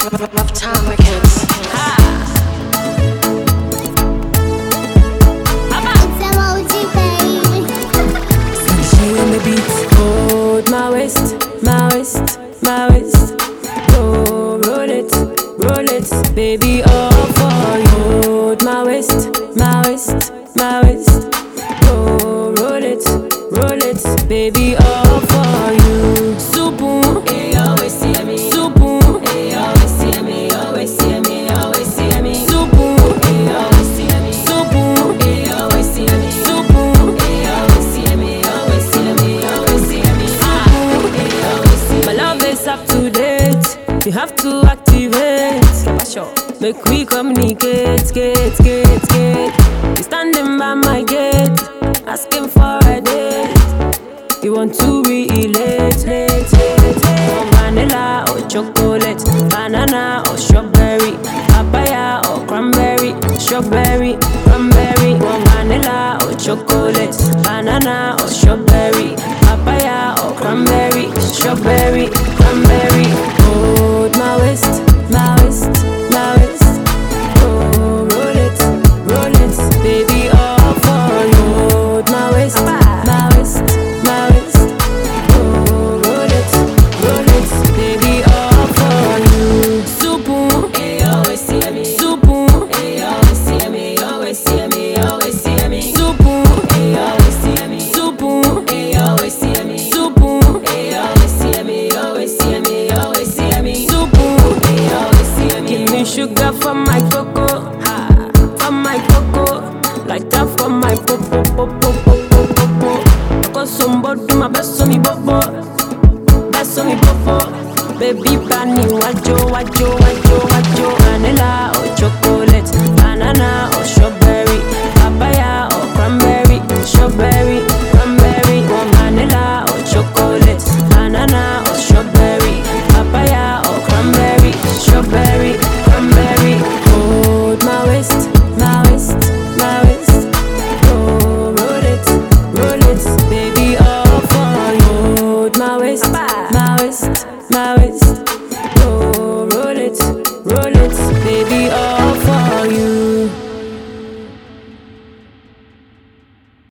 Rough Time Records. She on the beat. Hold my waist, my waist, my waist. Oh, roll it, baby, all for you. Hold my waist, my waist, my waist. Oh, roll it, baby, all for you. Supu, eh, always see me. Supu, eh, always see me, always see me, always see me. Supu, eh, always see me. Supu, eh, always see me. Supu, eh, always see me, always see me, always see me. Supu, eh, always see me. My love is up to date. You have to activate. Make we communicate, get. You standing by my gate, asking for a date. You want to relate, late. Vanilla or chocolate, banana or strawberry, papaya or cranberry, strawberry, cranberry. Want vanilla or chocolate, banana or strawberry, papaya or cranberry, strawberry, cranberry. Hold my waist, my waist, my waist. Oh, roll it, baby, all for you. Hold my waist, my waist, my waist. Oh, roll it, baby, all for you. Supu, eh, always see me. Supu, eh, always see me, always see me, always see me. Supu, eh, always see me. Supu, eh, always see me. Supu, eh, always see me, always see me, always see me. Supu, eh, always see me. Give me sugar for my cocoa, for my cocoa, like that for my popo. Cause somebody my best on me bobo, best on me bobo. Baby, bunny, wajo, vanilla or chocolate.